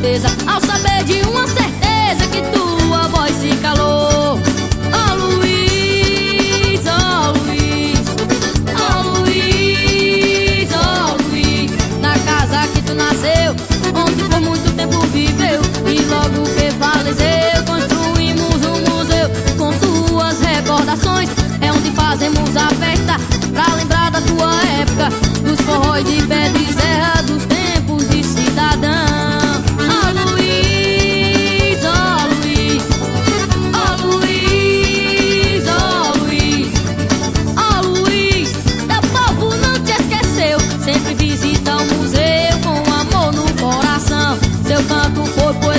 tristeza ao saber de uma certeza que tua voz se calou. Oh Luiz, oh Luiz, oh Luiz, oh Luiz. Na casa que tu nasceu, onde por muito tempo viveu, e logo que faleceu construímos um museu com suas recordações. É onde fazemos a festa pra lembrar da tua época, dos forróis de pé de serra, dos tempos de cidadão. Oh Luiz, oh Luiz, oh Luiz, oh Luiz, oh Luiz. Teu povo não te esqueceu, sempre visita o museu com amor no coração. Seu canto foi